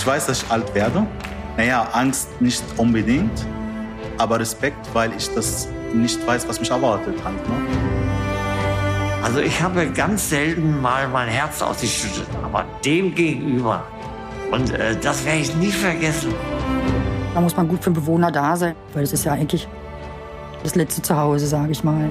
weiß, dass ich alt werde. Angst nicht unbedingt, aber Respekt, weil ich das nicht weiß, was mich erwartet halt, ne? Also ich habe ganz selten mal mein Herz ausgeschüttet, aber dem gegenüber. Und das werde ich nie vergessen. Da muss man gut für den Bewohner da sein, weil es ist ja eigentlich das letzte Zuhause, sage ich mal.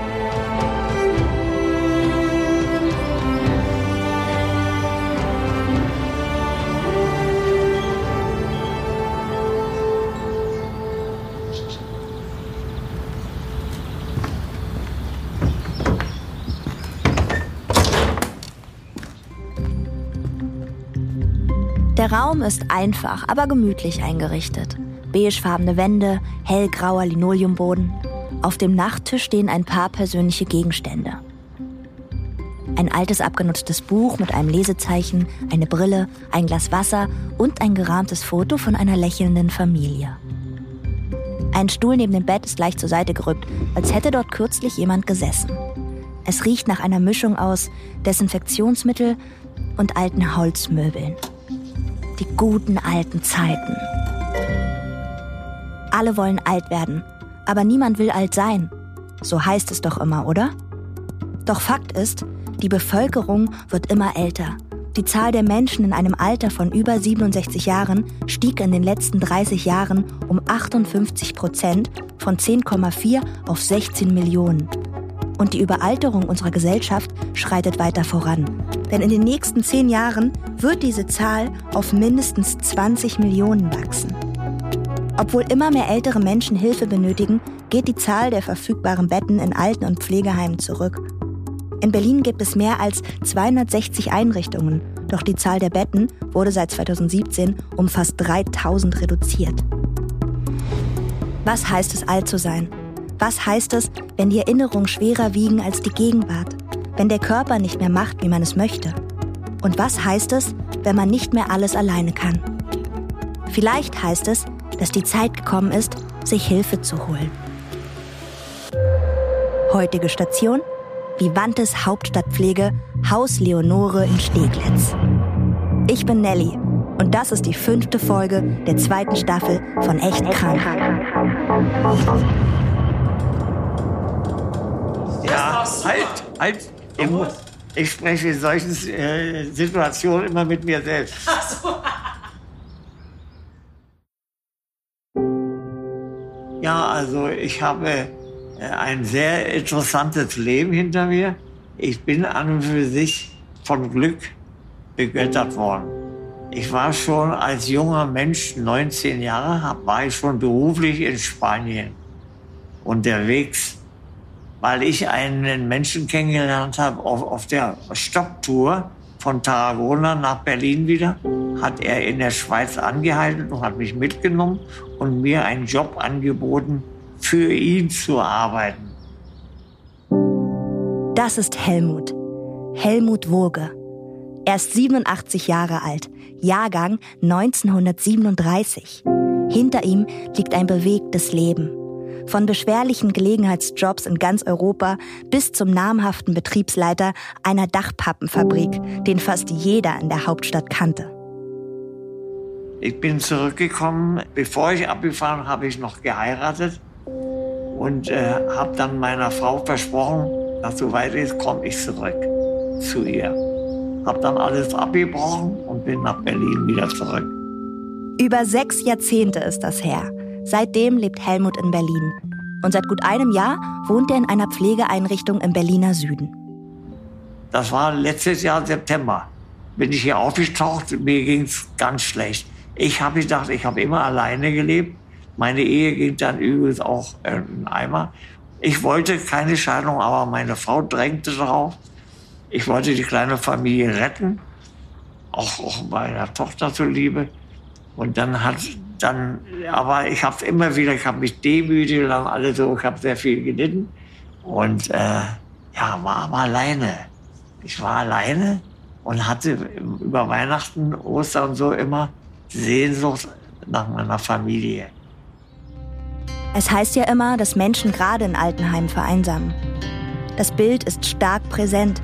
Der Raum ist einfach, aber gemütlich eingerichtet. Beigefarbene Wände, hellgrauer Linoleumboden. Auf dem Nachttisch stehen ein paar persönliche Gegenstände. Ein altes, abgenutztes Buch mit einem Lesezeichen, eine Brille, ein Glas Wasser und ein gerahmtes Foto von einer lächelnden Familie. Ein Stuhl neben dem Bett ist leicht zur Seite gerückt, als hätte dort kürzlich jemand gesessen. Es riecht nach einer Mischung aus Desinfektionsmittel und alten Holzmöbeln. Die guten alten Zeiten. Alle wollen alt werden, aber niemand will alt sein. So heißt es doch immer, oder? Doch Fakt ist, die Bevölkerung wird immer älter. Die Zahl der Menschen in einem Alter von über 67 Jahren stieg in den letzten 30 Jahren um 58% von 10,4 auf 16 Millionen. Und die Überalterung unserer Gesellschaft schreitet weiter voran. Denn in den nächsten 10 Jahren wird diese Zahl auf mindestens 20 Millionen wachsen. Obwohl immer mehr ältere Menschen Hilfe benötigen, geht die Zahl der verfügbaren Betten in Alten- und Pflegeheimen zurück. In Berlin gibt es mehr als 260 Einrichtungen, doch die Zahl der Betten wurde seit 2017 um fast 3000 reduziert. Was heißt es, alt zu sein? Was heißt es, wenn die Erinnerungen schwerer wiegen als die Gegenwart? Wenn der Körper nicht mehr macht, wie man es möchte? Und was heißt es, wenn man nicht mehr alles alleine kann? Vielleicht heißt es, dass die Zeit gekommen ist, sich Hilfe zu holen. Heutige Station: Vivantes Hauptstadtpflege, Haus Leonore in Steglitz. Ich bin Nelly und das ist die 5. Folge der 2. Staffel von Echt krank. Ja, halt. Ich spreche in solchen Situationen immer mit mir selbst. Ach so. Ja, also ich habe ein sehr interessantes Leben hinter mir. Ich bin an und für sich von Glück begöttert worden. Ich war schon als junger Mensch, 19 Jahre, war ich schon beruflich in Spanien unterwegs, weil ich einen Menschen kennengelernt habe auf der Stopptour von Tarragona nach Berlin wieder. Hat er in der Schweiz angehalten und hat mich mitgenommen und mir einen Job angeboten, für ihn zu arbeiten. Das ist Helmut. Helmut Woge. Er ist 87 Jahre alt, Jahrgang 1937. Hinter ihm liegt ein bewegtes Leben. Von beschwerlichen Gelegenheitsjobs in ganz Europa bis zum namhaften Betriebsleiter einer Dachpappenfabrik, den fast jeder in der Hauptstadt kannte. Ich bin zurückgekommen. Bevor ich abgefahren habe ich noch geheiratet und habe dann meiner Frau versprochen, dass soweit ist, komme ich zurück zu ihr. Habe dann alles abgebrochen und bin nach Berlin wieder zurück. Über 6 Jahrzehnte ist das her. Seitdem lebt Helmut in Berlin. Und seit gut einem Jahr wohnt er in einer Pflegeeinrichtung im Berliner Süden. Das war letztes Jahr September. Bin ich hier aufgetaucht, mir ging es ganz schlecht. Ich habe gedacht, ich habe immer alleine gelebt. Meine Ehe ging dann übrigens auch in den Eimer. Ich wollte keine Scheidung, aber meine Frau drängte darauf. Ich wollte die kleine Familie retten, auch meiner Tochter zuliebe. Und aber ich habe es immer wieder, ich habe mich demütigt und alles so, ich habe sehr viel gelitten. Und war alleine. Ich war alleine und hatte über Weihnachten, Ostern und so immer Sehnsucht nach meiner Familie. Es heißt ja immer, dass Menschen gerade in Altenheimen vereinsamen. Das Bild ist stark präsent.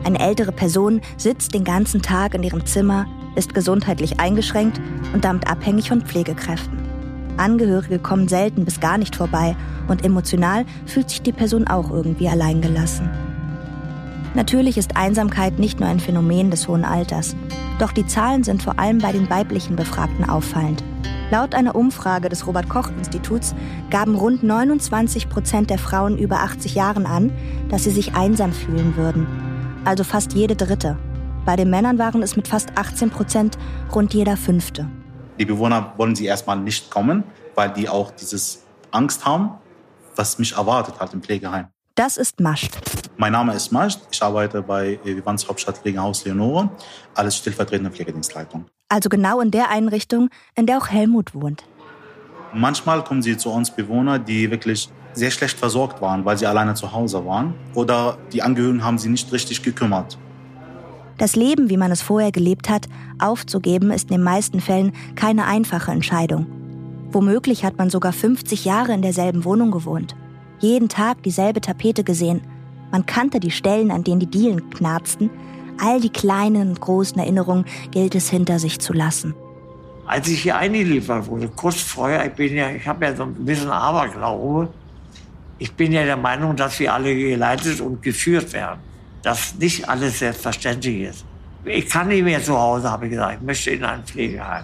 Eine ältere Person sitzt den ganzen Tag in ihrem Zimmer, ist gesundheitlich eingeschränkt und damit abhängig von Pflegekräften. Angehörige kommen selten bis gar nicht vorbei und emotional fühlt sich die Person auch irgendwie alleingelassen. Natürlich ist Einsamkeit nicht nur ein Phänomen des hohen Alters. Doch die Zahlen sind vor allem bei den weiblichen Befragten auffallend. Laut einer Umfrage des Robert-Koch-Instituts gaben rund 29% der Frauen über 80 Jahren an, dass sie sich einsam fühlen würden. Also fast jede Dritte. Bei den Männern waren es mit fast 18% rund jeder Fünfte. Die Bewohner wollen sie erstmal nicht kommen, weil die auch dieses Angst haben, was mich erwartet hat im Pflegeheim. Das ist Mascht. Mein Name ist Mascht. Ich arbeite bei Vivantes Hauptstadtpflegehaus Leonore als stellvertretende Pflegedienstleitung. Also genau in der Einrichtung, in der auch Helmut wohnt. Manchmal kommen sie zu uns Bewohner, die wirklich sehr schlecht versorgt waren, weil sie alleine zu Hause waren. Oder die Angehörigen haben sie nicht richtig gekümmert. Das Leben, wie man es vorher gelebt hat, aufzugeben, ist in den meisten Fällen keine einfache Entscheidung. Womöglich hat man sogar 50 Jahre in derselben Wohnung gewohnt. Jeden Tag dieselbe Tapete gesehen. Man kannte die Stellen, an denen die Dielen knarzten. All die kleinen und großen Erinnerungen gilt es hinter sich zu lassen. Als ich hier eingeliefert wurde, kurz vorher, ich habe ja so ein bisschen Aberglaube. Ich bin ja der Meinung, dass wir alle geleitet und geführt werden. Dass nicht alles selbstverständlich ist. Ich kann nicht mehr zu Hause, habe ich gesagt. Ich möchte in ein Pflegeheim.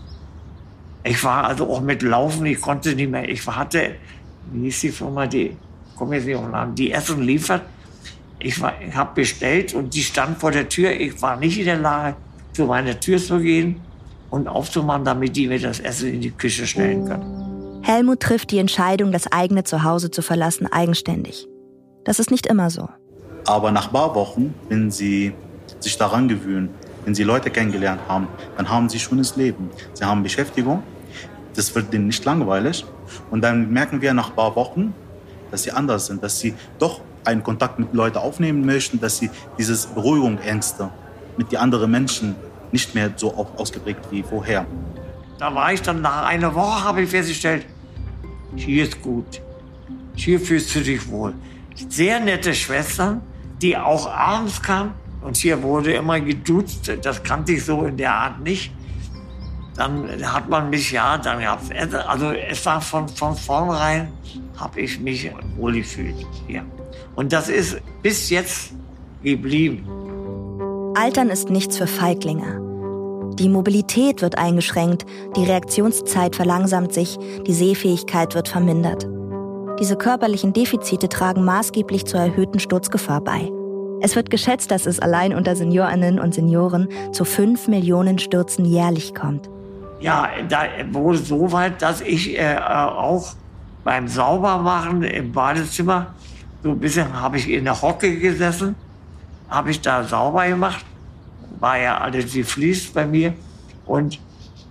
Ich war also auch mit Laufen, ich konnte nicht mehr. Ich hatte, wie hieß die Firma, die Essen liefert. Ich habe bestellt und die stand vor der Tür. Ich war nicht in der Lage, zu meiner Tür zu gehen und aufzumachen, damit die mir das Essen in die Küche stellen können. Helmut trifft die Entscheidung, das eigene Zuhause zu verlassen, eigenständig. Das ist nicht immer so. Aber nach ein paar Wochen, wenn sie sich daran gewöhnen, wenn sie Leute kennengelernt haben, dann haben sie schönes Leben. Sie haben Beschäftigung, das wird denen nicht langweilig. Und dann merken wir nach ein paar Wochen, dass sie anders sind, dass sie doch einen Kontakt mit Leuten aufnehmen möchten, dass sie diese Beruhigung, Ängste mit den anderen Menschen nicht mehr so ausgeprägt wie vorher. Da war ich dann nach einer Woche, habe ich festgestellt, hier ist gut, hier fühlst du dich wohl. Sehr nette Schwestern, die auch abends kamen und hier wurde immer geduzt, das kannte ich so in der Art nicht. Dann hat man mich, dann gab's Essen. Also es war von vornherein, habe ich mich wohl gefühlt hier. Und das ist bis jetzt geblieben. Altern ist nichts für Feiglinge. Die Mobilität wird eingeschränkt, die Reaktionszeit verlangsamt sich, die Sehfähigkeit wird vermindert. Diese körperlichen Defizite tragen maßgeblich zur erhöhten Sturzgefahr bei. Es wird geschätzt, dass es allein unter Seniorinnen und Senioren zu 5 Millionen Stürzen jährlich kommt. Ja, da wurde so weit, dass ich auch beim Saubermachen im Badezimmer, so ein bisschen habe ich in der Hocke gesessen, habe ich da sauber gemacht, war ja alles gefliest bei mir und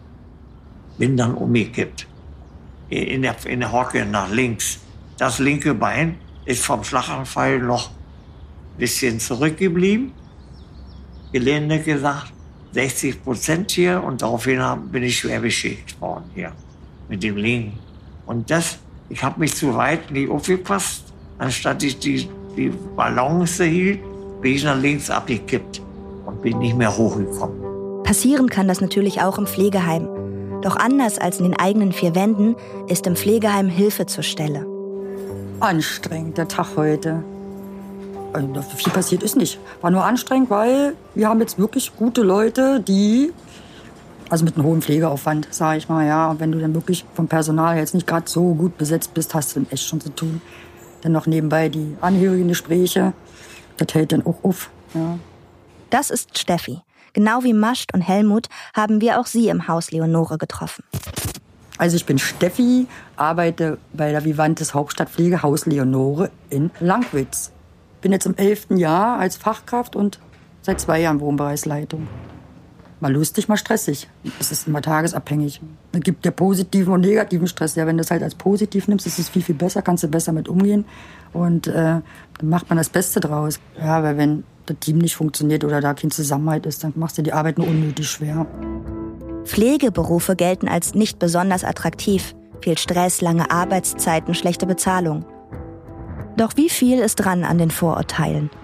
bin dann umgekippt in der Hocke nach links. Das linke Bein ist vom Schlaganfall noch ein bisschen zurückgeblieben, gelinde gesagt, 60% hier und daraufhin bin ich schwer beschädigt worden hier mit dem Linken. Und ich habe mich zu weit nicht aufgepasst, anstatt ich die Balance hielt, bin ich nach links abgekippt und bin nicht mehr hochgekommen. Passieren kann das natürlich auch im Pflegeheim. Doch anders als in den eigenen 4 Wänden ist im Pflegeheim Hilfe zur Stelle. Anstrengend, der Tag heute. Also, viel passiert ist nicht. War nur anstrengend, weil wir haben jetzt wirklich gute Leute, die, also mit einem hohen Pflegeaufwand, sage ich mal, ja. Und wenn du dann wirklich vom Personal jetzt nicht gerade so gut besetzt bist, hast du dann echt schon zu tun. Dann noch nebenbei die Angehörigengespräche, das hält dann auch auf, ja. Das ist Steffi. Genau wie Mascht und Helmut haben wir auch sie im Haus Leonore getroffen. Also ich bin Steffi, arbeite bei der Vivantes Hauptstadtpflegehaus Leonore in Langwitz. Bin jetzt im 11. Jahr als Fachkraft und seit 2 Jahren Wohnbereichsleitung. Mal lustig, mal stressig. Es ist immer tagesabhängig. Es gibt ja positiven und negativen Stress. Ja, wenn du es halt als positiv nimmst, ist es viel, viel besser, kannst du besser mit umgehen. Und dann macht man das Beste draus. Ja, weil wenn das Team nicht funktioniert oder da kein Zusammenhalt ist, dann machst du die Arbeit nur unnötig schwer. Pflegeberufe gelten als nicht besonders attraktiv. Viel Stress, lange Arbeitszeiten, schlechte Bezahlung. Doch wie viel ist dran an den Vorurteilen?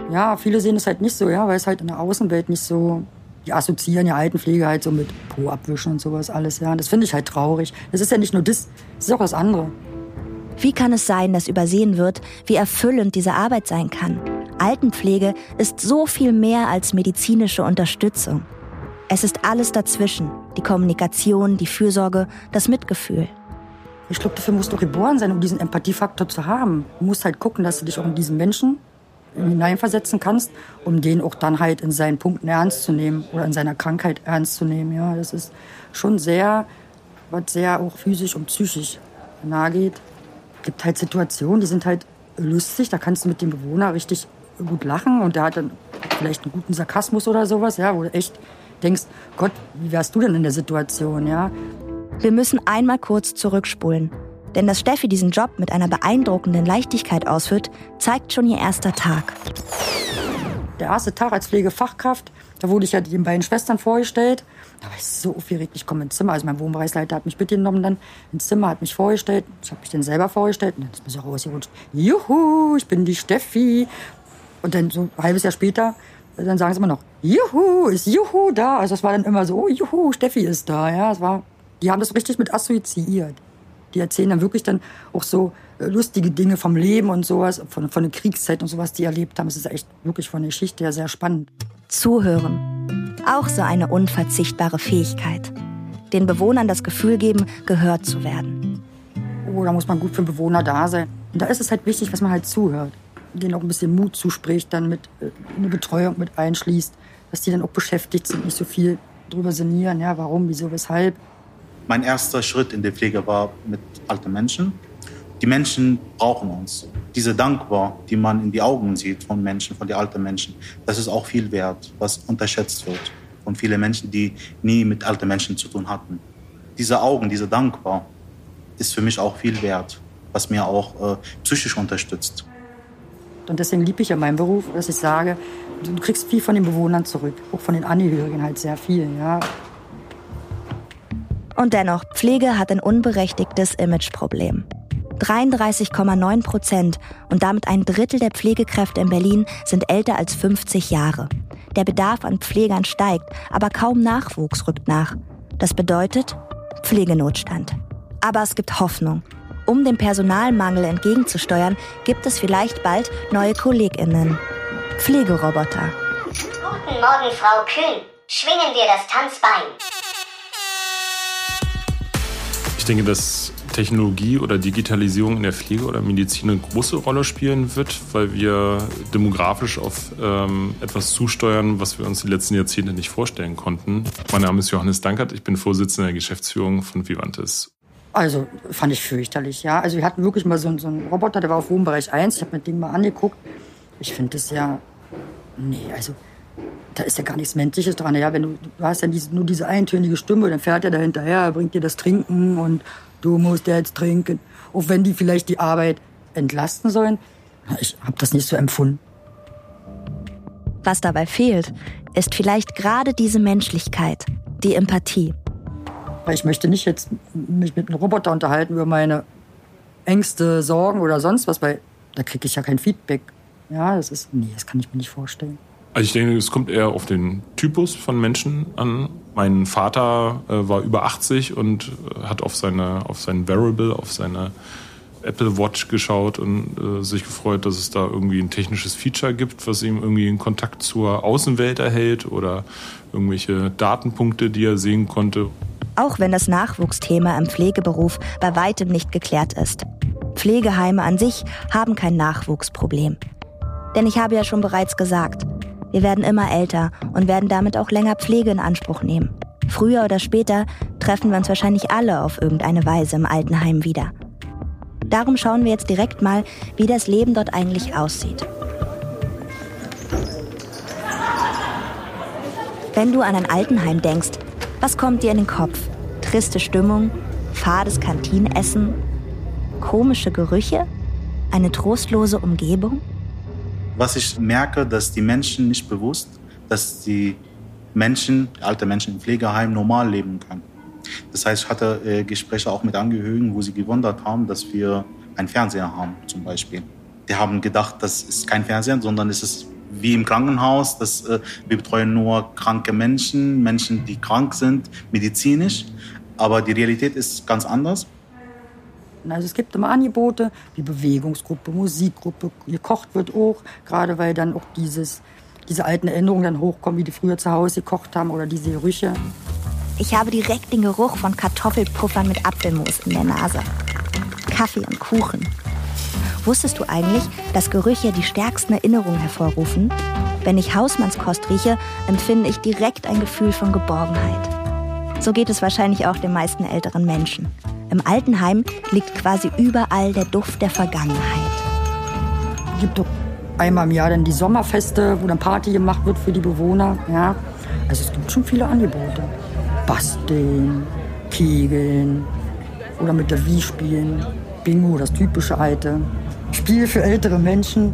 Ja, viele sehen es halt nicht so, ja, weil es halt in der Außenwelt nicht so, die assoziieren ja Altenpflege halt so mit Po abwischen und sowas alles, ja. Und das finde ich halt traurig. Das ist ja nicht nur das ist auch das andere. Wie kann es sein, dass übersehen wird, wie erfüllend diese Arbeit sein kann? Altenpflege ist so viel mehr als medizinische Unterstützung. Es ist alles dazwischen. Die Kommunikation, die Fürsorge, das Mitgefühl. Ich glaube, dafür musst du geboren sein, um diesen Empathiefaktor zu haben. Du musst halt gucken, dass du dich auch in diesen Menschen hineinversetzen kannst, um den auch dann halt in seinen Punkten ernst zu nehmen oder in seiner Krankheit ernst zu nehmen. Ja, das ist schon sehr, was sehr auch physisch und psychisch nahe geht. Es gibt halt Situationen, die sind halt lustig, da kannst du mit dem Bewohner richtig gut lachen und der hat dann vielleicht einen guten Sarkasmus oder sowas, ja, wo du echt denkst, Gott, wie wärst du denn in der Situation, ja? Wir müssen einmal kurz zurückspulen. Denn dass Steffi diesen Job mit einer beeindruckenden Leichtigkeit ausführt, zeigt schon ihr erster Tag. Der erste Tag als Pflegefachkraft, da wurde ich ja den beiden Schwestern vorgestellt. Da war ich so aufgeregt, ich komme ins Zimmer. Also mein Wohnbereichsleiter hat mich mitgenommen dann ins Zimmer, hat mich vorgestellt. Ich habe mich dann selber vorgestellt und dann ist mir so rausgerutscht. Juhu, ich bin die Steffi. Und dann so ein halbes Jahr später, dann sagen sie immer noch, Juhu, ist Juhu da. Also es war dann immer so, oh Juhu, Steffi ist da. Ja, die haben das richtig mit assoziiert. Die erzählen dann wirklich dann auch so lustige Dinge vom Leben und sowas, von der Kriegszeit und sowas, die erlebt haben. Es ist echt wirklich von der Geschichte her sehr spannend. Zuhören. Auch so eine unverzichtbare Fähigkeit. Den Bewohnern das Gefühl geben, gehört zu werden. Oh, da muss man gut für den Bewohner da sein. Und da ist es halt wichtig, dass man halt zuhört. Denen auch ein bisschen Mut zuspricht, dann mit eine Betreuung mit einschließt, dass die dann auch beschäftigt sind, nicht so viel drüber sinnieren, ja, warum, wieso, weshalb. Mein erster Schritt in der Pflege war mit alten Menschen. Die Menschen brauchen uns. Diese Dankbar, die man in die Augen sieht von Menschen, von den alten Menschen, das ist auch viel wert, was unterschätzt wird von vielen Menschen, die nie mit alten Menschen zu tun hatten. Diese Augen, diese Dankbar, ist für mich auch viel wert, was mir auch psychisch unterstützt. Und deswegen liebe ich ja meinen Beruf, dass ich sage, du kriegst viel von den Bewohnern zurück, auch von den Angehörigen halt sehr viel, ja. Und dennoch, Pflege hat ein unberechtigtes Imageproblem. 33,9% und damit ein Drittel der Pflegekräfte in Berlin sind älter als 50 Jahre. Der Bedarf an Pflegern steigt, aber kaum Nachwuchs rückt nach. Das bedeutet Pflegenotstand. Aber es gibt Hoffnung. Um dem Personalmangel entgegenzusteuern, gibt es vielleicht bald neue KollegInnen. Pflegeroboter. Guten Morgen, Frau Kühn. Schwingen wir das Tanzbein. Ich denke, dass Technologie oder Digitalisierung in der Pflege oder Medizin eine große Rolle spielen wird, weil wir demografisch auf etwas zusteuern, was wir uns die letzten Jahrzehnte nicht vorstellen konnten. Mein Name ist Johannes Dankert, ich bin Vorsitzender der Geschäftsführung von Vivantes. Also fand ich fürchterlich, ja. Also wir hatten wirklich mal so einen Roboter, der war auf Wohnbereich 1. Ich habe mir den mal angeguckt. Ich finde das ja, nee, also da ist ja gar nichts Menschliches dran. Ja, wenn du hast ja nur diese eintönige Stimme, dann fährt er da hinterher, bringt dir das Trinken und du musst jetzt trinken. Auch wenn die vielleicht die Arbeit entlasten sollen. Ich habe das nicht so empfunden. Was dabei fehlt, ist vielleicht gerade diese Menschlichkeit, die Empathie. Weil ich möchte nicht jetzt mich mit einem Roboter unterhalten über meine Ängste, Sorgen oder sonst was, weil da kriege ich ja kein Feedback. Ja, das kann ich mir nicht vorstellen. Also ich denke, es kommt eher auf den Typus von Menschen an. Mein Vater war über 80 und hat auf seinen Wearable, auf seine Apple Watch geschaut und sich gefreut, dass es da irgendwie ein technisches Feature gibt, was ihm irgendwie in Kontakt zur Außenwelt erhält oder irgendwelche Datenpunkte, die er sehen konnte. Auch wenn das Nachwuchsthema im Pflegeberuf bei weitem nicht geklärt ist. Pflegeheime an sich haben kein Nachwuchsproblem. Denn ich habe ja schon bereits gesagt, wir werden immer älter und werden damit auch länger Pflege in Anspruch nehmen. Früher oder später treffen wir uns wahrscheinlich alle auf irgendeine Weise im Altenheim wieder. Darum schauen wir jetzt direkt mal, wie das Leben dort eigentlich aussieht. Wenn du an ein Altenheim denkst, was kommt dir in den Kopf? Triste Stimmung, fades Kantinenessen, komische Gerüche, eine trostlose Umgebung? Was ich merke, dass die Menschen nicht bewusst, dass die alte Menschen im Pflegeheim normal leben können. Das heißt, ich hatte Gespräche auch mit Angehörigen, wo sie gewundert haben, dass wir einen Fernseher haben, zum Beispiel. Die haben gedacht, das ist kein Fernseher, sondern es ist wie im Krankenhaus, wir betreuen nur kranke Menschen, die krank sind, medizinisch. Aber die Realität ist ganz anders. Also es gibt immer Angebote wie Bewegungsgruppe, Musikgruppe, gekocht wird auch, gerade weil dann auch diese alten Erinnerungen dann hochkommen, wie die früher zu Hause gekocht haben oder diese Gerüche. Ich habe direkt den Geruch von Kartoffelpuffern mit Apfelmus in der Nase. Kaffee und Kuchen. Wusstest du eigentlich, dass Gerüche die stärksten Erinnerungen hervorrufen? Wenn ich Hausmannskost rieche, empfinde ich direkt ein Gefühl von Geborgenheit. So geht es wahrscheinlich auch den meisten älteren Menschen. Im Altenheim liegt quasi überall der Duft der Vergangenheit. Es gibt doch einmal im Jahr dann die Sommerfeste, wo dann Party gemacht wird für die Bewohner. Ja. Also es gibt schon viele Angebote. Basteln, Kegeln oder mit der Wii spielen. Bingo, das typische alte Spiel für ältere Menschen.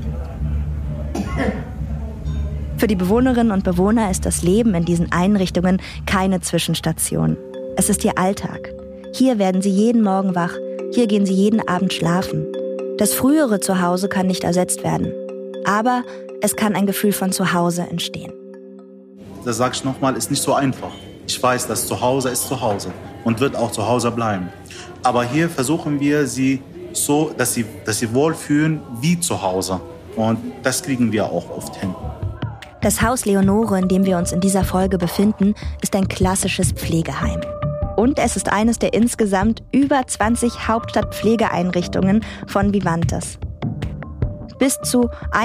Für die Bewohnerinnen und Bewohner ist das Leben in diesen Einrichtungen keine Zwischenstation. Es ist ihr Alltag. Hier werden sie jeden Morgen wach, hier gehen sie jeden Abend schlafen. Das frühere Zuhause kann nicht ersetzt werden. Aber es kann ein Gefühl von Zuhause entstehen. Das sage ich nochmal, ist nicht so einfach. Ich weiß, dass Zuhause ist Zuhause und wird auch zu Hause bleiben. Aber hier versuchen wir sie so, dass sie wohlfühlen wie zu Hause. Und das kriegen wir auch oft hin. Das Haus Leonore, in dem wir uns in dieser Folge befinden, ist ein klassisches Pflegeheim. Und es ist eines der insgesamt über 20 Hauptstadtpflegeeinrichtungen von Vivantes. Bis zu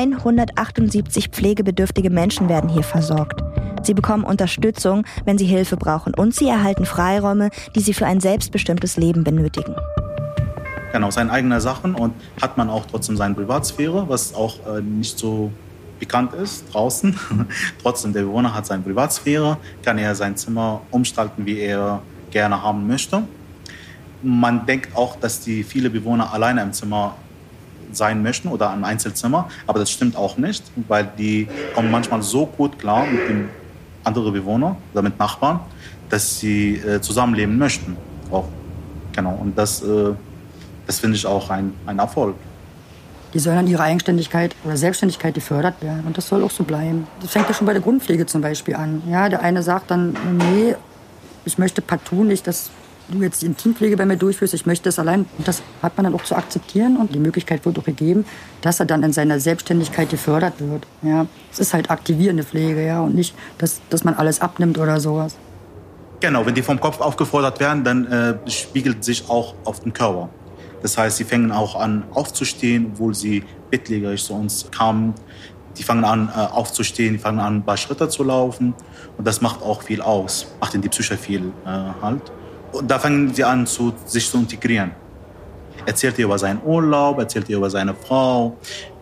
178 pflegebedürftige Menschen werden hier versorgt. Sie bekommen Unterstützung, wenn sie Hilfe brauchen. Und sie erhalten Freiräume, die sie für ein selbstbestimmtes Leben benötigen. Genau, seine eigenen Sachen und hat man auch trotzdem seine Privatsphäre, was auch nicht so bekannt ist draußen. Trotzdem, der Bewohner hat seine Privatsphäre, kann er sein Zimmer umgestalten, wie er gerne haben möchte. Man denkt auch, dass die viele Bewohner alleine im Zimmer sein möchten oder im Einzelzimmer, aber das stimmt auch nicht, weil die kommen manchmal so gut klar mit dem anderen Bewohner oder mit Nachbarn, dass sie zusammenleben möchten. Auch. Genau. Und das finde ich auch ein Erfolg. Die sollen an ihrer Eigenständigkeit oder Selbstständigkeit gefördert werden. Und das soll auch so bleiben. Das fängt ja schon bei der Grundpflege zum Beispiel an. Ja, der eine sagt dann, nee, ich möchte partout nicht, dass du jetzt die Intimpflege bei mir durchführst. Ich möchte das allein. Und das hat man dann auch zu akzeptieren. Und die Möglichkeit wird auch gegeben, dass er dann in seiner Selbstständigkeit gefördert wird. Ja, es ist halt aktivierende Pflege, ja, und nicht, dass man alles abnimmt oder sowas. Genau, wenn die vom Kopf aufgefordert werden, dann spiegelt sich auch auf den Körper. Das heißt, sie fangen auch an aufzustehen, obwohl sie bettlägerig zu uns kamen. Die fangen an aufzustehen, die fangen an, ein paar Schritte zu laufen. Und das macht auch viel aus, macht in die Psyche viel halt. Und da fangen sie an, sich zu integrieren. Erzählt ihr über seinen Urlaub, erzählt ihr über seine Frau,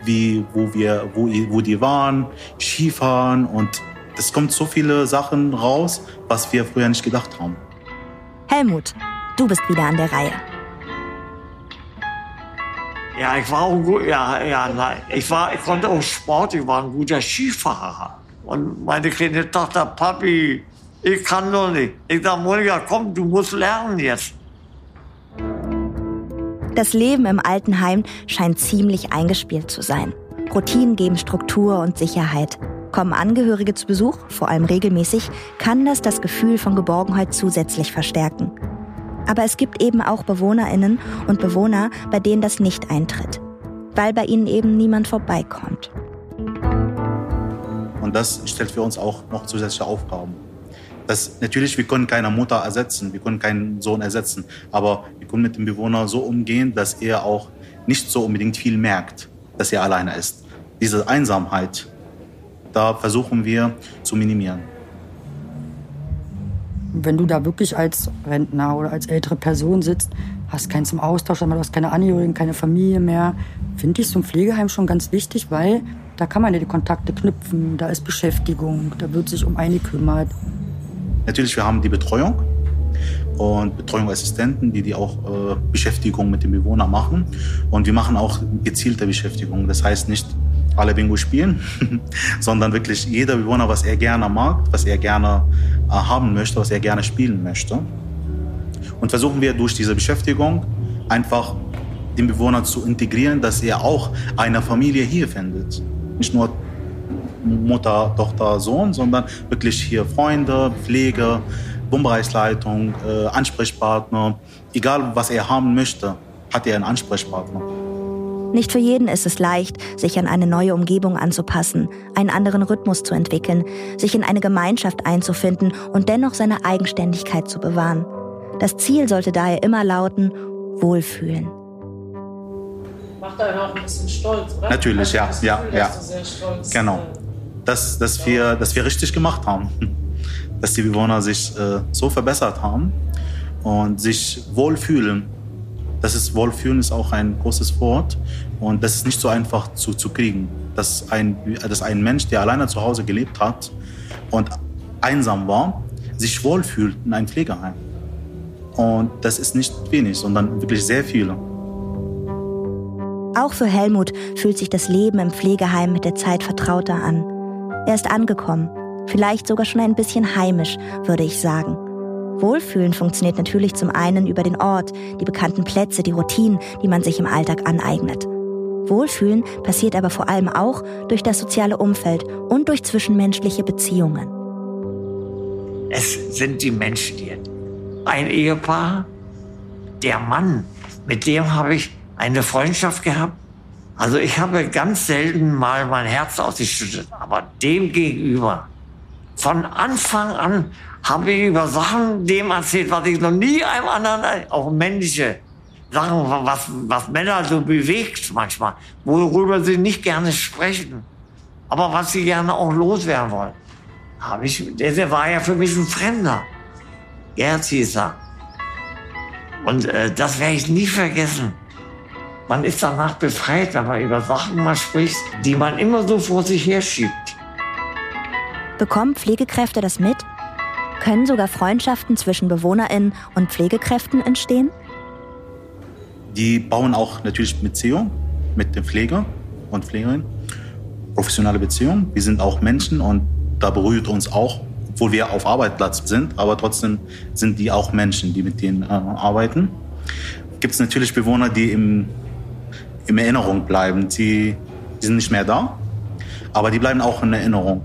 wo die waren, Skifahren. Und es kommt so viele Sachen raus, was wir früher nicht gedacht haben. Helmut, du bist wieder an der Reihe. Ja, ich war auch gut. Ich konnte auch Sport, ich war ein guter Skifahrer. Und meine kleine Tochter, Papi, ich kann noch nicht. Ich sag, Monika, komm, du musst lernen jetzt. Das Leben im Altenheim scheint ziemlich eingespielt zu sein. Routinen geben Struktur und Sicherheit. Kommen Angehörige zu Besuch, vor allem regelmäßig, kann das Gefühl von Geborgenheit zusätzlich verstärken. Aber es gibt eben auch BewohnerInnen und Bewohner, bei denen das nicht eintritt, weil bei ihnen eben niemand vorbeikommt. Und das stellt für uns auch noch zusätzliche Aufgaben. Natürlich, wir können keine Mutter ersetzen, wir können keinen Sohn ersetzen, aber wir können mit dem Bewohner so umgehen, dass er auch nicht so unbedingt viel merkt, dass er alleine ist. Diese Einsamkeit, da versuchen wir zu minimieren. Wenn du da wirklich als Rentner oder als ältere Person sitzt, hast keinen zum Austausch, du hast keine Angehörigen, keine Familie mehr, finde ich so ein Pflegeheim schon ganz wichtig, weil da kann man ja die Kontakte knüpfen, da ist Beschäftigung, da wird sich um einen gekümmert. Natürlich, wir haben die Betreuung und Betreuungsassistenten, die auch Beschäftigung mit dem Bewohner machen. Und wir machen auch gezielte Beschäftigung. Das heißt nicht alle Bingo spielen, sondern wirklich jeder Bewohner, was er gerne mag, was er gerne haben möchte, was er gerne spielen möchte. Und versuchen wir durch diese Beschäftigung einfach den Bewohner zu integrieren, dass er auch eine Familie hier findet. Nicht nur Mutter, Tochter, Sohn, sondern wirklich hier Freunde, Pflege, Wohnbereichsleitung, Ansprechpartner. Egal, was er haben möchte, hat er einen Ansprechpartner. Nicht für jeden ist es leicht, sich an eine neue Umgebung anzupassen, einen anderen Rhythmus zu entwickeln, sich in eine Gemeinschaft einzufinden und dennoch seine Eigenständigkeit zu bewahren. Das Ziel sollte daher immer lauten, Wohlfühlen. Macht einen auch ein bisschen stolz, oder? Natürlich, ja. Dass du sehr stolz, genau. Dass wir richtig gemacht haben. Dass die Bewohner sich so verbessert haben und sich wohlfühlen. Wohlfühlen ist auch ein großes Wort und das ist nicht so einfach zu kriegen. Dass ein Mensch, der alleine zu Hause gelebt hat und einsam war, sich wohlfühlt in einem Pflegeheim. Und das ist nicht wenig, sondern wirklich sehr viele. Auch für Helmut fühlt sich das Leben im Pflegeheim mit der Zeit vertrauter an. Er ist angekommen, vielleicht sogar schon ein bisschen heimisch, würde ich sagen. Wohlfühlen funktioniert natürlich zum einen über den Ort, die bekannten Plätze, die Routinen, die man sich im Alltag aneignet. Wohlfühlen passiert aber vor allem auch durch das soziale Umfeld und durch zwischenmenschliche Beziehungen. Es sind die Menschen hier. Ein Ehepaar, der Mann, mit dem habe ich eine Freundschaft gehabt. Also ich habe ganz selten mal mein Herz ausgeschüttet, aber dem gegenüber. Von Anfang an habe ich über Sachen dem erzählt, was ich noch nie einem anderen, auch männliche Sachen, was Männer so bewegt manchmal, worüber sie nicht gerne sprechen, aber was sie gerne auch loswerden wollen. Der war ja für mich ein Fremder. Gerd hieß er. Und das werde ich nie vergessen. Man ist danach befreit, wenn man über Sachen mal spricht, die man immer so vor sich herschiebt. Bekommen Pflegekräfte das mit? Können sogar Freundschaften zwischen BewohnerInnen und Pflegekräften entstehen? Die bauen auch natürlich Beziehungen mit den Pfleger und Pflegerinnen. Professionelle Beziehungen. Wir sind auch Menschen und da berührt uns auch, obwohl wir auf Arbeitsplatz sind, aber trotzdem sind die auch Menschen, die mit denen arbeiten. Gibt es natürlich Bewohner, die in Erinnerung bleiben. Die sind nicht mehr da, aber die bleiben auch in Erinnerung.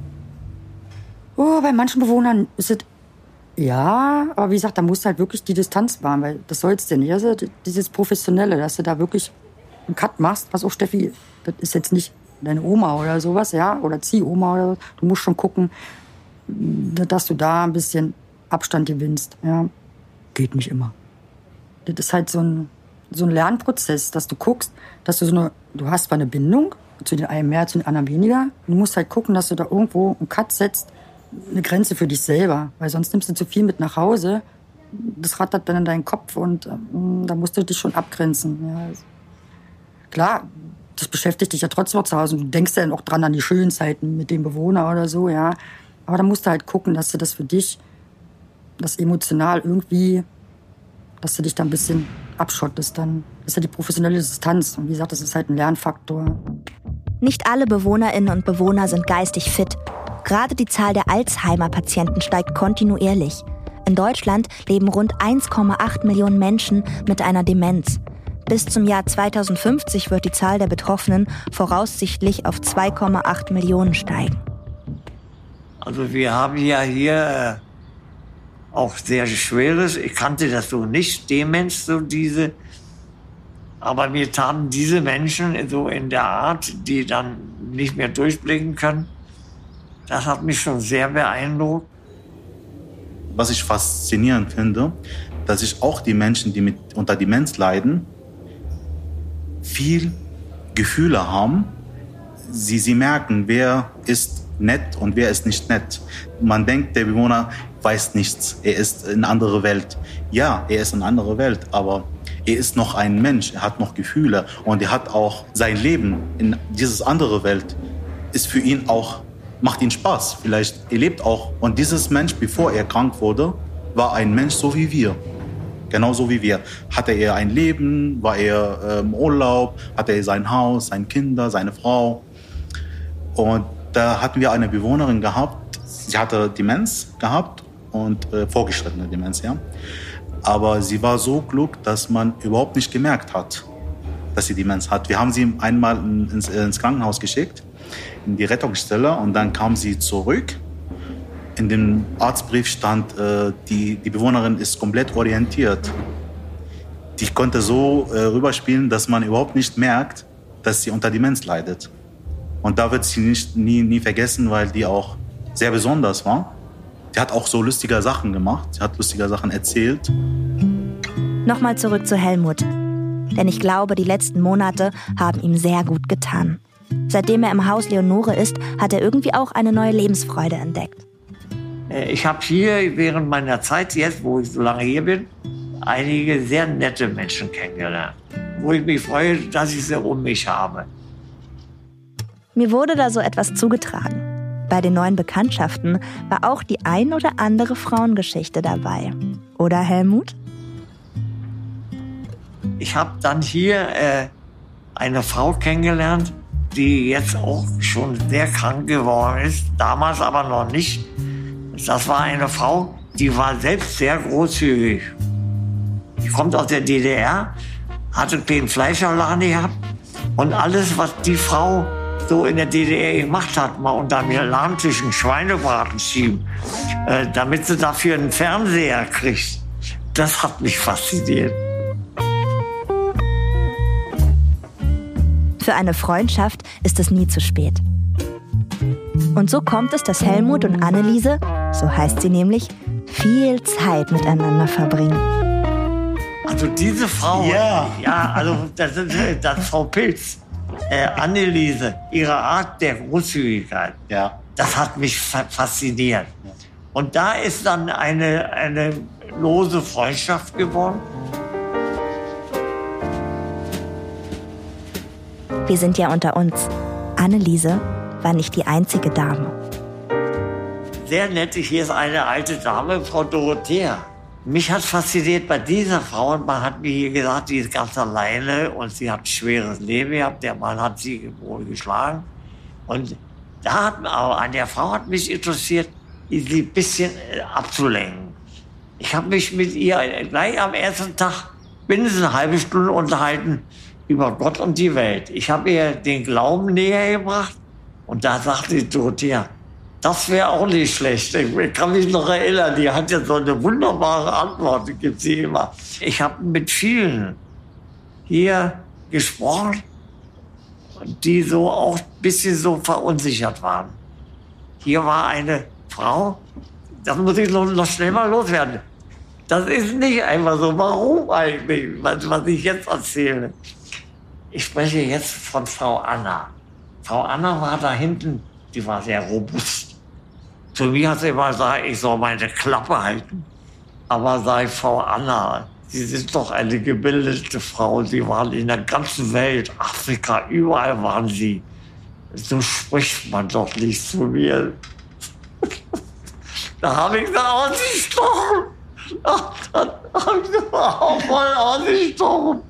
Oh, bei manchen Bewohnern ist es, ja, aber wie gesagt, da musst du halt wirklich die Distanz wahren, weil das sollst du nicht. Also dieses Professionelle, dass du da wirklich einen Cut machst, pass auf, Steffi, das ist jetzt nicht deine Oma oder sowas, ja, oder Ziehoma oder so. Du musst schon gucken, dass du da ein bisschen Abstand gewinnst, ja. Geht nicht immer. Das ist halt so ein Lernprozess, dass du guckst, dass du du hast zwar eine Bindung, zu den einen mehr, zu den anderen weniger. Du musst halt gucken, dass du da irgendwo einen Cut setzt, eine Grenze für dich selber, weil sonst nimmst du zu viel mit nach Hause. Das rattert dann in deinen Kopf und da musst du dich schon abgrenzen. Ja. Klar, das beschäftigt dich ja trotzdem auch zu Hause. Du denkst ja auch dran an die schönen Zeiten mit dem Bewohner oder so, ja. Aber da musst du halt gucken, dass du das für dich, das emotional irgendwie, dass du dich da ein bisschen abschottest. Dann ist ja die professionelle Distanz. Und wie gesagt, das ist halt ein Lernfaktor. Nicht alle BewohnerInnen und Bewohner sind geistig fit. Gerade die Zahl der Alzheimer-Patienten steigt kontinuierlich. In Deutschland leben rund 1,8 Millionen Menschen mit einer Demenz. Bis zum Jahr 2050 wird die Zahl der Betroffenen voraussichtlich auf 2,8 Millionen steigen. Also wir haben ja hier auch sehr Schweres. Ich kannte das so nicht, Demenz, so diese. Aber mir taten diese Menschen so in der Art, die dann nicht mehr durchblicken können. Das hat mich schon sehr beeindruckt. Was ich faszinierend finde, dass ich auch die Menschen, die unter Demenz leiden, viel Gefühle haben. Sie merken, wer ist nett und wer ist nicht nett. Man denkt, der Bewohner weiß nichts. Er ist in eine andere Welt. Ja, er ist in eine andere Welt, aber er ist noch ein Mensch. Er hat noch Gefühle und er hat auch sein Leben in diese andere Welt. Ist für ihn auch, macht ihn Spaß. Vielleicht er lebt auch. Und dieses Mensch, bevor er krank wurde, war ein Mensch so wie wir. Genauso wie wir. Hatte er ein Leben, war er im Urlaub, hatte er sein Haus, seine Kinder, seine Frau. Und da hatten wir eine Bewohnerin gehabt, sie hatte Demenz gehabt und vorgeschrittene Demenz, ja. Aber sie war so klug, dass man überhaupt nicht gemerkt hat, dass sie Demenz hat. Wir haben sie einmal ins Krankenhaus geschickt in die Rettungsstelle und dann kam sie zurück. In dem Arztbrief stand, die Bewohnerin ist komplett orientiert. Die konnte so rüberspielen, dass man überhaupt nicht merkt, dass sie unter Demenz leidet. Und da wird sie nie vergessen, weil die auch sehr besonders war. Die hat auch so lustige Sachen gemacht. Sie hat lustige Sachen erzählt. Nochmal zurück zu Helmut. Denn ich glaube, die letzten Monate haben ihm sehr gut getan. Seitdem er im Haus Leonore ist, hat er irgendwie auch eine neue Lebensfreude entdeckt. Ich habe hier während meiner Zeit jetzt, wo ich so lange hier bin, einige sehr nette Menschen kennengelernt, wo ich mich freue, dass ich sie um mich habe. Mir wurde da so etwas zugetragen. Bei den neuen Bekanntschaften war auch die ein oder andere Frauengeschichte dabei. Oder, Helmut? Ich habe dann hier eine Frau kennengelernt, die jetzt auch schon sehr krank geworden ist, damals aber noch nicht. Das war eine Frau, die war selbst sehr großzügig. Die kommt aus der DDR, hatte den Fleischerladen gehabt und alles, was die Frau so in der DDR gemacht hat, mal unter mir Lahntisch einen Schweinebraten schieben, damit sie dafür einen Fernseher kriegt. Das hat mich fasziniert. Für eine Freundschaft ist es nie zu spät. Und so kommt es, dass Helmut und Anneliese, so heißt sie nämlich, viel Zeit miteinander verbringen. Also diese Frau, also das ist Frau Pilz, Anneliese, ihre Art der Großzügigkeit, das hat mich fasziniert. Und da ist dann eine lose Freundschaft geworden. Wir sind ja unter uns. Anneliese war nicht die einzige Dame. Sehr nett, hier ist eine alte Dame, Frau Dorothea. Mich hat fasziniert bei dieser Frau, und man hat mir hier gesagt, die ist ganz alleine und sie hat ein schweres Leben gehabt. Der Mann hat sie wohl geschlagen. Und an der Frau hat mich interessiert, sie ein bisschen abzulenken. Ich habe mich mit ihr gleich am ersten Tag mindestens eine halbe Stunde unterhalten über Gott und die Welt. Ich habe ihr den Glauben näher gebracht und da sagte die Dorothea, das wäre auch nicht schlecht. Ich kann mich noch erinnern, die hat ja so eine wunderbare Antwort, die gibt sie immer. Ich habe mit vielen hier gesprochen, die so auch ein bisschen so verunsichert waren. Hier war eine Frau, das muss ich noch schnell mal loswerden. Das ist nicht einfach so. Warum eigentlich, was ich jetzt erzähle? Ich spreche jetzt von Frau Anna. Frau Anna war da hinten, die war sehr robust. Zu mir hat sie immer gesagt, ich soll meine Klappe halten. Aber sei Frau Anna, Sie sind doch eine gebildete Frau. Sie waren in der ganzen Welt, Afrika, überall waren Sie. So spricht man doch nicht zu mir. Da habe ich da ausgestochen. Da habe ich auch voll ausgestochen.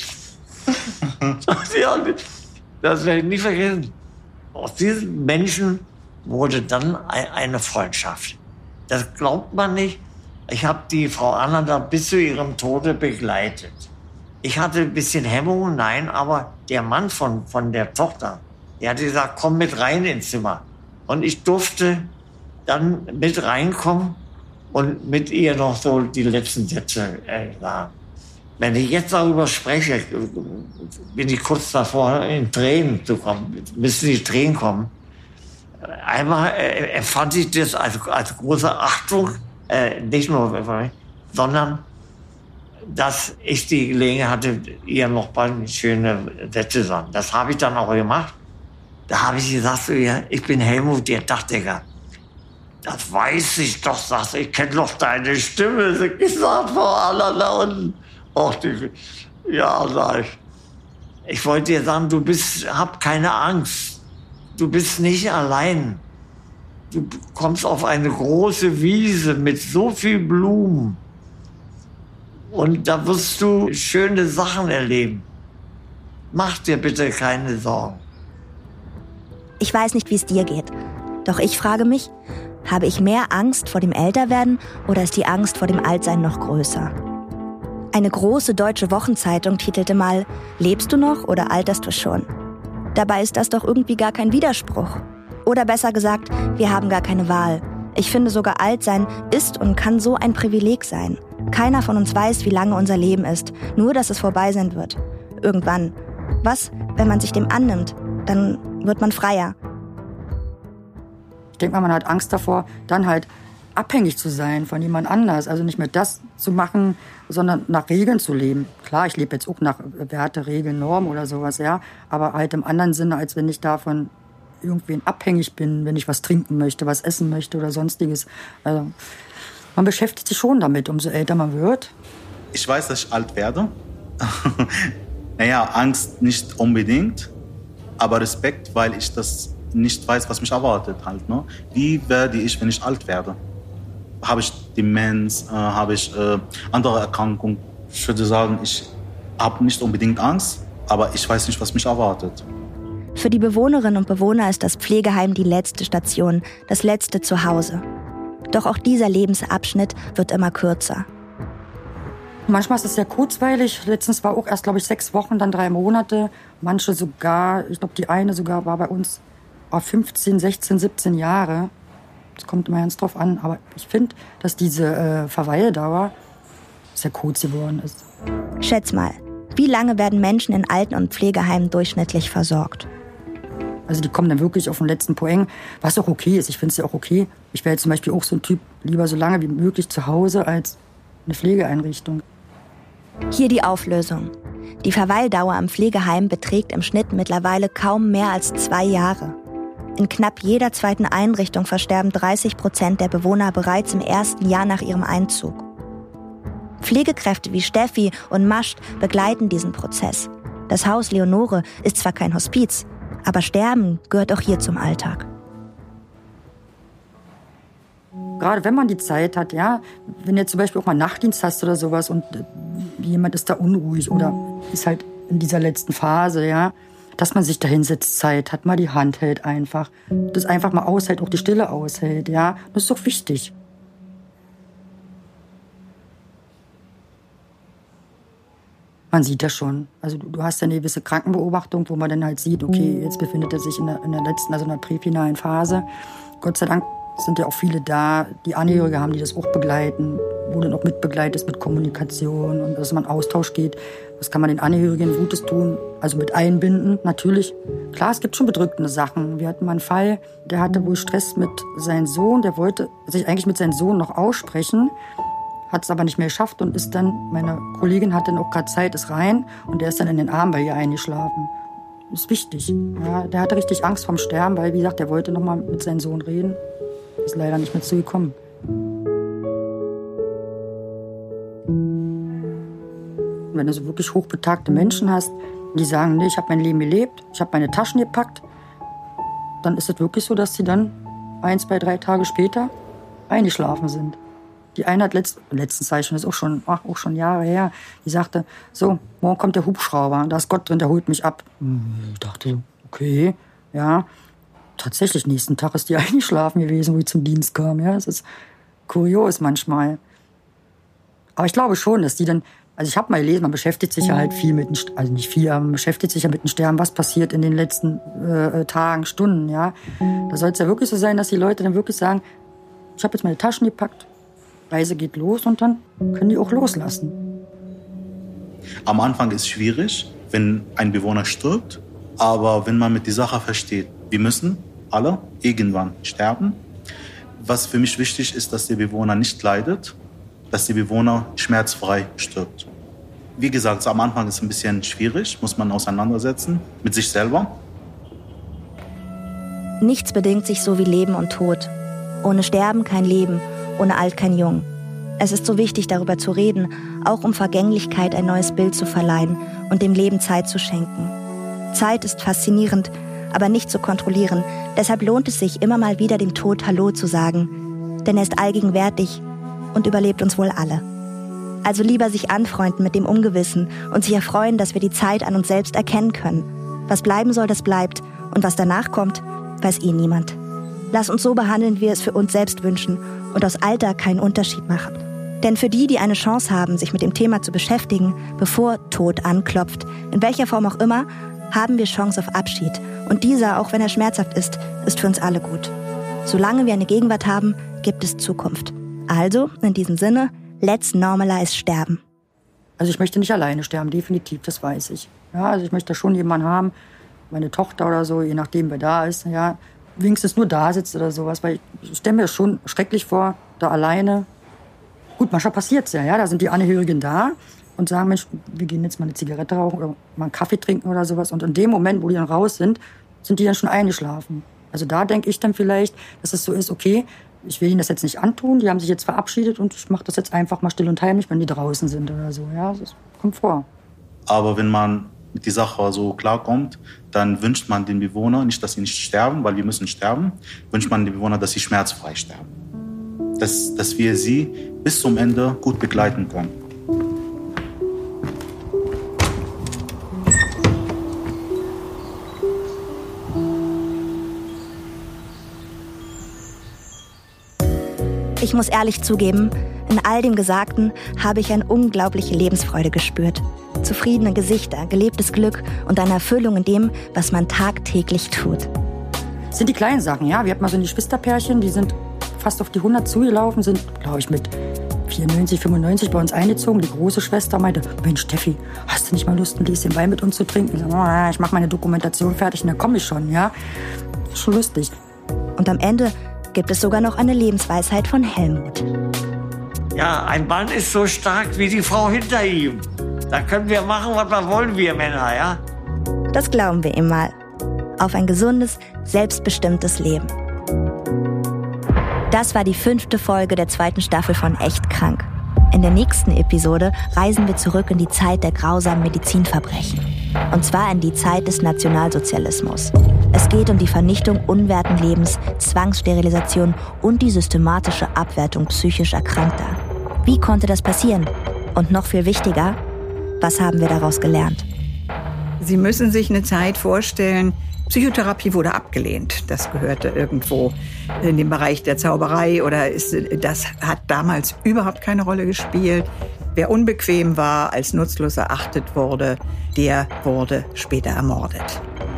Das werde ich nie vergessen. Aus diesen Menschen wurde dann eine Freundschaft. Das glaubt man nicht. Ich habe die Frau Anna da bis zu ihrem Tode begleitet. Ich hatte ein bisschen Hemmungen, nein, aber der Mann von der Tochter, der hat gesagt, komm mit rein ins Zimmer. Und ich durfte dann mit reinkommen und mit ihr noch so die letzten Sätze sagen. Wenn ich jetzt darüber spreche, bin ich kurz davor, in Tränen zu kommen, müssen die Tränen kommen. Einmal empfand ich das als große Achtung, nicht nur für mich, sondern dass ich die Gelegenheit hatte, ihr noch ein paar schöne Sätze zu sagen. Das habe ich dann auch gemacht. Da habe ich gesagt zu ihr, ich bin Helmut, der Dachdecker. Das weiß ich doch, sagst du, ich kenne doch deine Stimme. Sie gesagt, Frau Anna da unten. Och, ja, sag ich. Ich wollte dir sagen, hab keine Angst. Du bist nicht allein. Du kommst auf eine große Wiese mit so viel Blumen. Und da wirst du schöne Sachen erleben. Mach dir bitte keine Sorgen. Ich weiß nicht, wie es dir geht. Doch ich frage mich, habe ich mehr Angst vor dem Älterwerden oder ist die Angst vor dem Altsein noch größer? Eine große deutsche Wochenzeitung titelte mal, lebst du noch oder alterst du schon? Dabei ist das doch irgendwie gar kein Widerspruch. Oder besser gesagt, wir haben gar keine Wahl. Ich finde sogar alt sein ist und kann so ein Privileg sein. Keiner von uns weiß, wie lange unser Leben ist, nur dass es vorbei sein wird. Irgendwann. Was, wenn man sich dem annimmt? Dann wird man freier. Ich denke mal, man hat Angst davor, dann halt abhängig zu sein von jemand anders. Also nicht mehr das zu machen, sondern nach Regeln zu leben. Klar, ich lebe jetzt auch nach Werte, Regeln, Normen oder sowas, ja. Aber halt im anderen Sinne, als wenn ich davon irgendwen abhängig bin, wenn ich was trinken möchte, was essen möchte oder sonstiges. Also man beschäftigt sich schon damit, umso älter man wird. Ich weiß, dass ich alt werde. Naja, Angst nicht unbedingt, aber Respekt, weil ich das nicht weiß, was mich erwartet halt. Ne? Wie werde ich, wenn ich alt werde? Habe ich Demenz? Habe ich andere Erkrankungen? Ich würde sagen, ich habe nicht unbedingt Angst, aber ich weiß nicht, was mich erwartet. Für die Bewohnerinnen und Bewohner ist das Pflegeheim die letzte Station, das letzte Zuhause. Doch auch dieser Lebensabschnitt wird immer kürzer. Manchmal ist es sehr kurzweilig. Letztens war auch erst, glaube ich, 6 Wochen, dann 3 Monate. Manche sogar, ich glaube, die eine sogar war bei uns 15, 16, 17 Jahre. Das kommt immer ganz drauf an. Aber ich finde, dass diese Verweildauer sehr kurz geworden ist. Schätz mal, wie lange werden Menschen in Alten- und Pflegeheimen durchschnittlich versorgt? Also die kommen dann wirklich auf den letzten Poeng, was auch okay ist. Ich finde es ja auch okay. Ich wäre jetzt zum Beispiel auch so ein Typ, lieber so lange wie möglich zu Hause als eine Pflegeeinrichtung. Hier die Auflösung. Die Verweildauer am Pflegeheim beträgt im Schnitt mittlerweile kaum mehr als 2 Jahre. In knapp jeder zweiten Einrichtung versterben 30% der Bewohner bereits im ersten Jahr nach ihrem Einzug. Pflegekräfte wie Steffi und Mascht begleiten diesen Prozess. Das Haus Leonore ist zwar kein Hospiz, aber Sterben gehört auch hier zum Alltag. Gerade wenn man die Zeit hat, ja, wenn du jetzt zum Beispiel auch mal Nachtdienst hast oder sowas und jemand ist da unruhig oder ist halt in dieser letzten Phase, ja, dass man sich da hinsetzt, Zeit hat, mal die Hand hält einfach, das einfach mal aushält, auch die Stille aushält, ja, das ist doch wichtig. Man sieht das schon. Also du hast ja eine gewisse Krankenbeobachtung, wo man dann halt sieht, okay, jetzt befindet er sich in der letzten, also in der präfinalen Phase. Gott sei Dank sind ja auch viele da, die Angehörige haben, die das auch begleiten, wo dann auch mitbegleitet ist mit Kommunikation und dass man in Austausch geht. Was kann man den Angehörigen Gutes tun? Also mit einbinden, natürlich. Klar, es gibt schon bedrückende Sachen. Wir hatten mal einen Fall, der hatte wohl Stress mit seinem Sohn, der wollte sich eigentlich mit seinem Sohn noch aussprechen, hat es aber nicht mehr geschafft und ist dann, meine Kollegin hat dann auch gerade Zeit, ist rein und der ist dann in den Arm bei ihr eingeschlafen. Das ist wichtig. Ja, der hatte richtig Angst vorm Sterben, weil, wie gesagt, der wollte noch mal mit seinem Sohn reden. Ist leider nicht mehr zugekommen. Wenn du so wirklich hochbetagte Menschen hast, die sagen, nee, ich habe mein Leben gelebt, ich habe meine Taschen gepackt, dann ist es wirklich so, dass sie dann 1, 2, 3 Tage später eingeschlafen sind. Die eine hat letztens sage ich schon, das ist auch schon Jahre her, die sagte, so, morgen kommt der Hubschrauber, da ist Gott drin, der holt mich ab. Ich dachte, okay, ja. Tatsächlich, nächsten Tag ist die eingeschlafen gewesen, wo ich zum Dienst kam. Ja, es ist kurios manchmal. Aber ich glaube schon, dass die dann, also ich habe mal gelesen, man beschäftigt sich ja halt viel mit, also nicht viel, aber man beschäftigt sich ja mit dem Sterben, was passiert in den letzten Tagen, Stunden, ja. Da soll es ja wirklich so sein, dass die Leute dann wirklich sagen, ich habe jetzt meine Taschen gepackt, Reise geht los und dann können die auch loslassen. Am Anfang ist es schwierig, wenn ein Bewohner stirbt, aber wenn man mit der Sache versteht, wir müssen alle irgendwann sterben. Was für mich wichtig ist, dass der Bewohner nicht leidet, dass der Bewohner schmerzfrei stirbt. Wie gesagt, am Anfang ist es ein bisschen schwierig, muss man auseinandersetzen mit sich selber. Nichts bedingt sich so wie Leben und Tod. Ohne Sterben kein Leben, ohne Alt kein Jung. Es ist so wichtig, darüber zu reden, auch um Vergänglichkeit ein neues Bild zu verleihen und dem Leben Zeit zu schenken. Zeit ist faszinierend, aber nicht zu kontrollieren. Deshalb lohnt es sich, immer mal wieder dem Tod Hallo zu sagen. Denn er ist allgegenwärtig und überlebt uns wohl alle. Also lieber sich anfreunden mit dem Ungewissen und sich erfreuen, dass wir die Zeit an uns selbst erkennen können. Was bleiben soll, das bleibt. Und was danach kommt, weiß eh niemand. Lass uns so behandeln, wie wir es für uns selbst wünschen und aus Alter keinen Unterschied machen. Denn für die, die eine Chance haben, sich mit dem Thema zu beschäftigen, bevor Tod anklopft, in welcher Form auch immer, haben wir Chance auf Abschied. Und dieser, auch wenn er schmerzhaft ist für uns alle gut. Solange wir eine Gegenwart haben, gibt es Zukunft. Also, in diesem Sinne, let's normalize Sterben. Also ich möchte nicht alleine sterben, definitiv, das weiß ich. Ja, also ich möchte schon jemanden haben, meine Tochter oder so, je nachdem, wer da ist, ja, wenigstens nur da sitzt oder sowas, weil ich stelle mir das schon schrecklich vor, da alleine. Gut, manchmal passiert's ja, da sind die Angehörigen da und sagen, Mensch, wir gehen jetzt mal eine Zigarette rauchen oder mal einen Kaffee trinken oder sowas. Und in dem Moment, wo die dann raus sind die dann schon eingeschlafen. Also da denke ich dann vielleicht, dass es so ist, okay, ich will ihnen das jetzt nicht antun, die haben sich jetzt verabschiedet und ich mache das jetzt einfach mal still und heimlich, wenn die draußen sind oder so. Ja, das kommt vor. Aber wenn man mit der Sache so klarkommt, dann wünscht man den Bewohnern nicht, dass sie nicht sterben, weil wir müssen sterben, wünscht man den Bewohnern, dass sie schmerzfrei sterben. Dass wir sie bis zum Ende gut begleiten können. Ich muss ehrlich zugeben, in all dem Gesagten habe ich eine unglaubliche Lebensfreude gespürt. Zufriedene Gesichter, gelebtes Glück und eine Erfüllung in dem, was man tagtäglich tut. Das sind die kleinen Sachen, ja. Wir hatten mal so ein Geschwisterpärchen, die sind fast auf die 100 zugelaufen, sind, glaube ich, mit 94, 95 bei uns eingezogen. Die große Schwester meinte, Mensch, Steffi, hast du nicht mal Lust, ein Gläschen Wein mit uns zu trinken? Ich sage, oh, ich mache meine Dokumentation fertig und dann komme ich schon, ja. Schon lustig. Und am Ende gibt es sogar noch eine Lebensweisheit von Helmut. Ja, ein Mann ist so stark wie die Frau hinter ihm. Da können wir machen, was wir wollen, wir Männer, ja? Das glauben wir ihm mal. Auf ein gesundes, selbstbestimmtes Leben. Das war die 5. Folge der 2. Staffel von Echt krank. In der nächsten Episode reisen wir zurück in die Zeit der grausamen Medizinverbrechen. Und zwar in die Zeit des Nationalsozialismus. Es geht um die Vernichtung unwerten Lebens, Zwangssterilisation und die systematische Abwertung psychisch Erkrankter. Wie konnte das passieren? Und noch viel wichtiger, was haben wir daraus gelernt? Sie müssen sich eine Zeit vorstellen, Psychotherapie wurde abgelehnt. Das gehörte irgendwo in den Bereich der Zauberei das hat damals überhaupt keine Rolle gespielt. Wer unbequem war, als nutzlos erachtet wurde, der wurde später ermordet.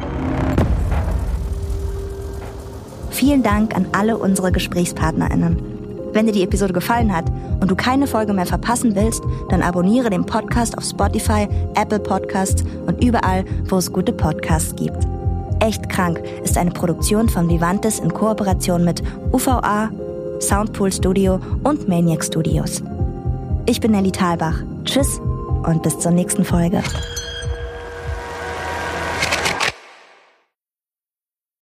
Vielen Dank an alle unsere GesprächspartnerInnen. Wenn dir die Episode gefallen hat und du keine Folge mehr verpassen willst, dann abonniere den Podcast auf Spotify, Apple Podcasts und überall, wo es gute Podcasts gibt. Echt krank ist eine Produktion von Vivantes in Kooperation mit UVA, Soundpool Studio und Maniac Studios. Ich bin Nelly Thalbach. Tschüss und bis zur nächsten Folge.